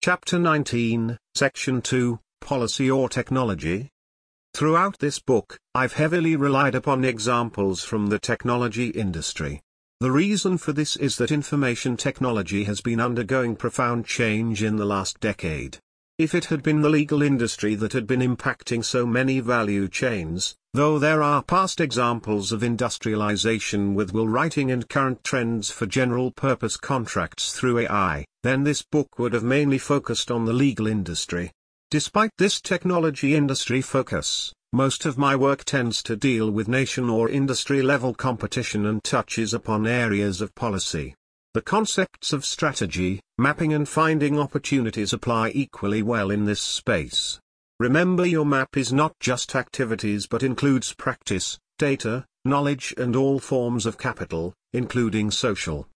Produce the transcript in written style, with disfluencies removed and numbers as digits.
Chapter 19, Section 2, Policy or Technology. Throughout this book, I've heavily relied upon examples from the technology industry. The reason for this is that information technology has been undergoing profound change in the last decade. If it had been the legal industry that had been impacting so many value chains, though there are past examples of industrialization with will writing and current trends for general-purpose contracts through AI, then this book would have mainly focused on the legal industry. Despite this technology industry focus, most of my work tends to deal with nation or industry-level competition and touches upon areas of policy. The concepts of strategy, mapping and finding opportunities apply equally well in this space. Remember, your map is not just activities but includes practice, data, knowledge and all forms of capital, including social.